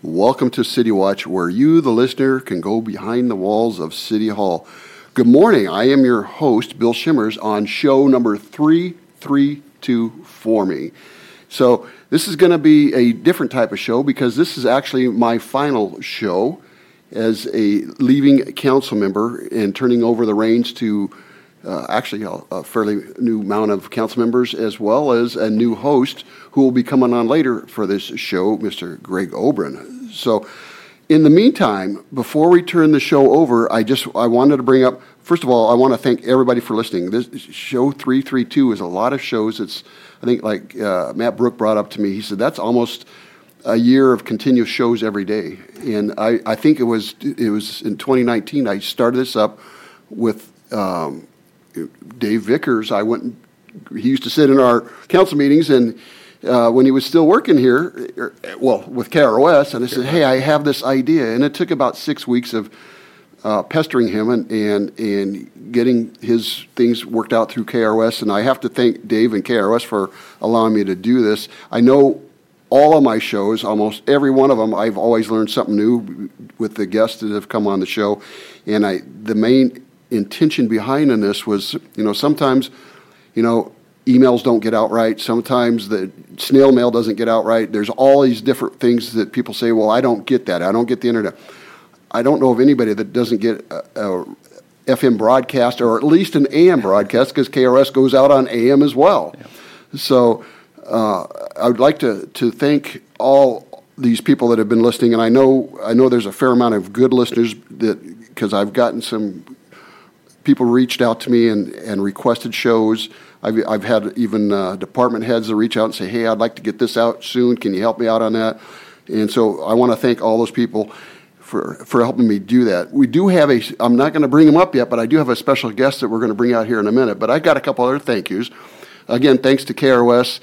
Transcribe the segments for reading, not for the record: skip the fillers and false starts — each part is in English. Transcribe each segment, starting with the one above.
Welcome to City Watch, where you, the listener, can go behind the walls of City Hall. Good morning. I am your host, Bill Shimmers, on show number 332 for me. So this is going to be a different type of show because this is actually my final show as a leaving council member and turning over the reins to actually a fairly new amount of council members, as well as a new host who will be coming on later for this show, Mr. Greg Obren. So in the meantime, before we turn the show over, I wanted to bring up, first of all, I want to thank everybody for listening. This show 332 is a lot of shows. It's, I think, like Matt Brook brought up to me, he said that's almost a year of continuous shows every day. And I think it was in 2019 I started this up with Dave Vickers. He used to sit in our council meetings, and when he was still working here, with KROS, and I said, hey, I have this idea. And it took about 6 weeks of pestering him and getting his things worked out through KROS. And I have to thank Dave and KROS for allowing me to do this. I know all of my shows, almost every one of them, I've always learned something new with the guests that have come on the show. And the main intention behind in this was, sometimes, emails don't get out right. Sometimes the snail mail doesn't get out right. There's all these different things that people say, well, I don't get that. I don't get the internet. I don't know of anybody that doesn't get a FM broadcast, or at least an AM broadcast, because KRS goes out on AM as well. Yeah. So I would like to thank all these people that have been listening, and I know there's a fair amount of good listeners because I've gotten some people reached out to me and requested shows. I've had even department heads that reach out and say, hey, I'd like to get this out soon. Can you help me out on that? And so I want to thank all those people for helping me do that. We do have I'm not going to bring them up yet, but I do have a special guest that we're going to bring out here in a minute. But I got a couple other thank yous. Again, thanks to KROS.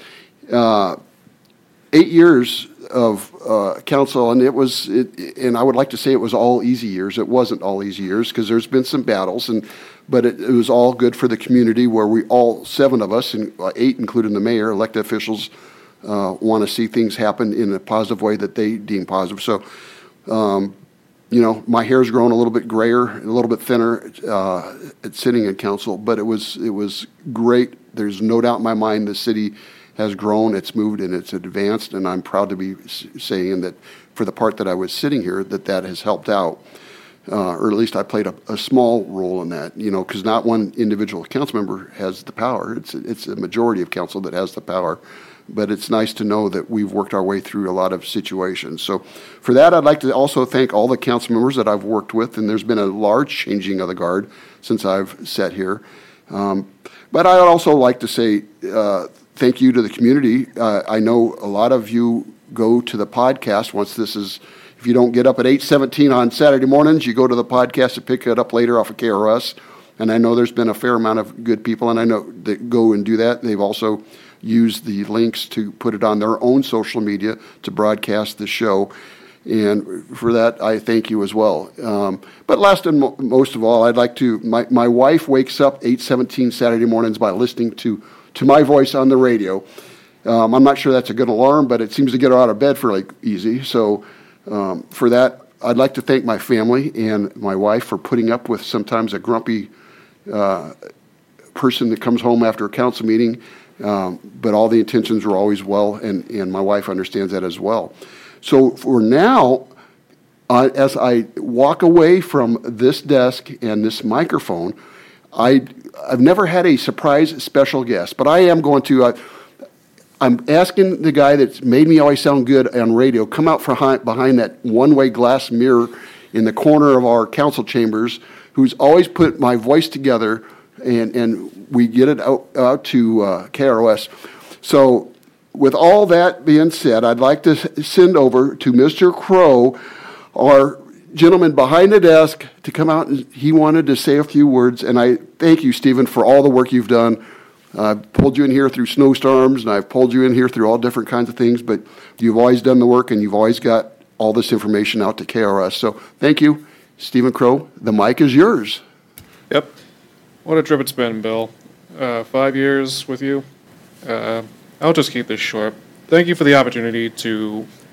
8 years of council, and and I would like to say it was all easy years. It wasn't all easy years because there's been some battles, but it was all good for the community, where we all, 7 of us, and 8 including the mayor, elected officials, want to see things happen in a positive way that they deem positive. So, my hair's grown a little bit grayer, a little bit thinner at sitting in council, but it was great. There's no doubt in my mind the city has grown, it's moved, and it's advanced, and I'm proud to be saying that for the part that I was sitting here, that has helped out, or at least I played a small role in that, because not one individual council member has the power. It's a majority of council that has the power, but it's nice to know that we've worked our way through a lot of situations. So for that, I'd like to also thank all the council members that I've worked with, and there's been a large changing of the guard since I've sat here. But I'd also like to say thank you to the community. I know a lot of you go to the podcast if you don't get up at 8:17 on Saturday mornings, you go to the podcast and pick it up later off of KRS. And I know there's been a fair amount of good people, and I know that go and do that. They've also used the links to put it on their own social media to broadcast the show. And for that, I thank you as well. But last and most of all, I'd like to, my wife wakes up 8:17 Saturday mornings by listening to my voice on the radio. I'm not sure that's a good alarm, but it seems to get her out of bed fairly easy. So for that, I'd like to thank my family and my wife for putting up with sometimes a grumpy person that comes home after a council meeting, but all the intentions were always well, and my wife understands that as well. So for now, as I walk away from this desk and this microphone, I've never had a surprise special guest, but I am going to. I'm asking the guy that's made me always sound good on radio, come out from behind that one-way glass mirror in the corner of our council chambers, who's always put my voice together, and we get it out to KROS. So with all that being said, I'd like to send over to Mr. Crow, our gentleman behind the desk, to come out, and he wanted to say a few words. And I thank you, Stephen, for all the work you've done. I've pulled you in here through snowstorms, and I've pulled you in here through all different kinds of things, but you've always done the work, and you've always got all this information out to KRS. So thank you, Stephen Crow. The mic is yours. Yep. What a trip it's been, Bill. 5 years with you. I'll just keep this short. Thank you for the opportunity to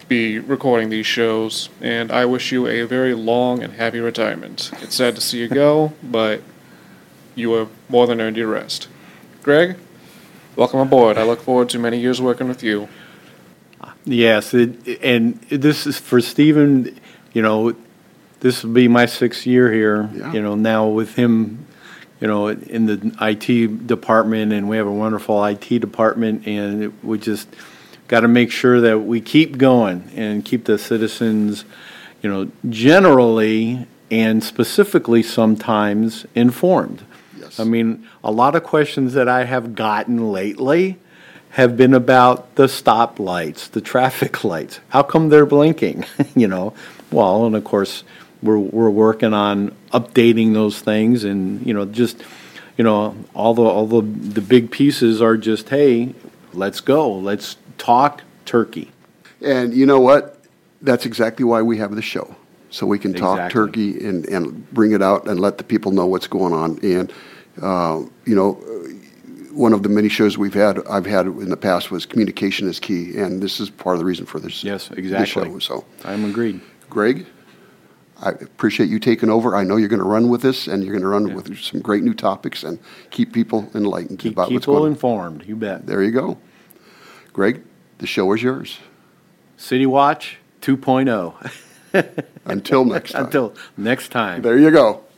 be recording these shows, and I wish you a very long and happy retirement. It's sad to see you go, but you have more than earned your rest. Greg, welcome aboard. I look forward to many years working with you. Yes, and this is for Stephen, this will be my 6th year here, Yeah. Now with him, in the IT department, and we have a wonderful IT department, and we just got to make sure that we keep going and keep the citizens, generally and specifically sometimes informed. Yes. I mean, a lot of questions that I have gotten lately have been about the stoplights, the traffic lights. How come they're blinking? Well, and of course, we're working on updating those things, and all the big pieces are just, hey, let's go, let's talk turkey. And you know what? That's exactly why we have the show. So we can talk Exactly. turkey and bring it out and let the people know what's going on. And, one of the many shows I've had in the past was communication is key. And this is part of the reason for this, Yes, this exactly. show. So, I'm agreed. Greg, I appreciate you taking over. I know you're going to run with this, and you're going to run with some great new topics and keep people enlightened Keep about what's people going on. informed, you bet. There you go. Greg, the show is yours. City Watch 2.0. Until next time. Until next time. There you go.